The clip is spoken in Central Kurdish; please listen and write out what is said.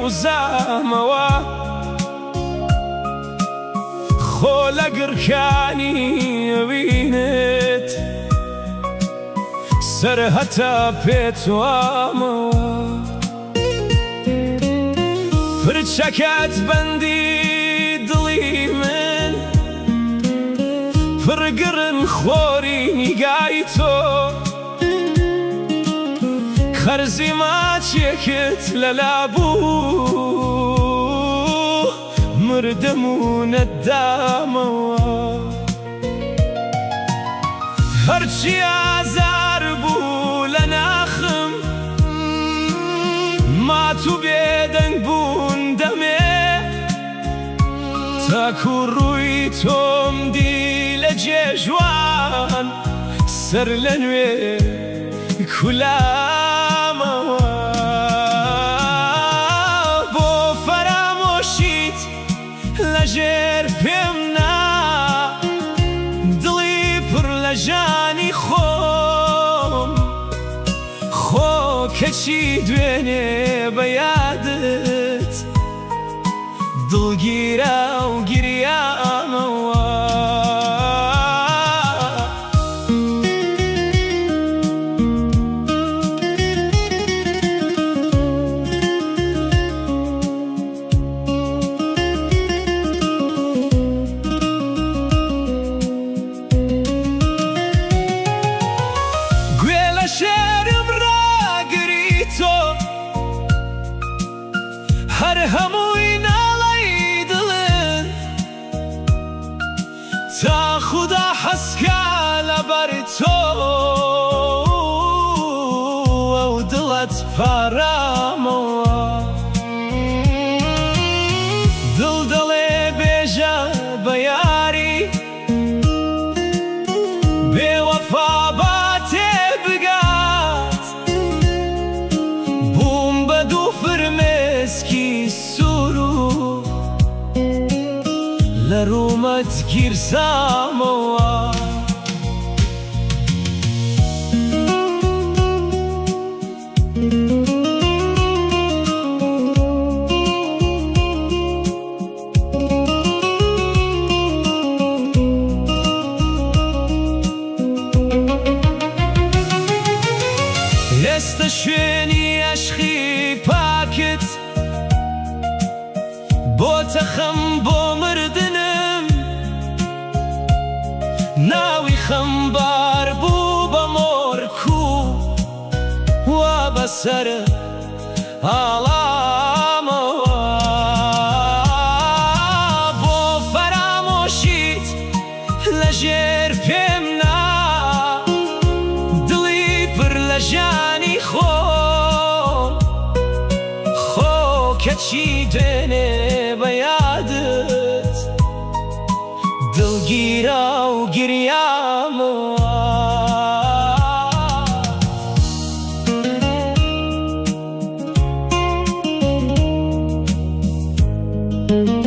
و زامەوە خۆ لە گڕکانی ئەوینت سەر هەتا پێتوامەوە فرچەکەت بەندی دڵی من پڕگرن خۆری نیگای تۆ خەرزی ماچێکت لەلا بوو مردم و نەدامەوە هەرچی ئازار بوو لە ناخم مات و بێدەنگ بوون دەمێ تاکو ڕووی تۆم دی لە جێژوان سەر لە نوێ کولامەوە بۆ فەرامۆشیت لەژێر پێم نا دڵی پڕ لە ژانی خۆم خۆ کەچی دوێنێ بە یادت دڵگیرە و گریامەوە شێرم ڕاگری تۆ هەر هەمووی ناڵەی دڵن تا خودا حەسکە لەبەر تۆ ئەو دڵت پارامەوە دڵ دەڵێ بێژە بە یاری بێوەفا لە ڕوومەت گیرزامەوە ئێستا شوێنی عەشقی پاکت بۆتە خەم بۆ مردنم ناوی خەمبار بوو بە مۆرکو وا بەسەر ئاڵامەوە بۆ فەرامۆشیت لەژێر پێم نا دڵی پڕ لە ژانی خۆم خۆ کەچی دوێنێ بە یادت دڵگیرە و گریامەوە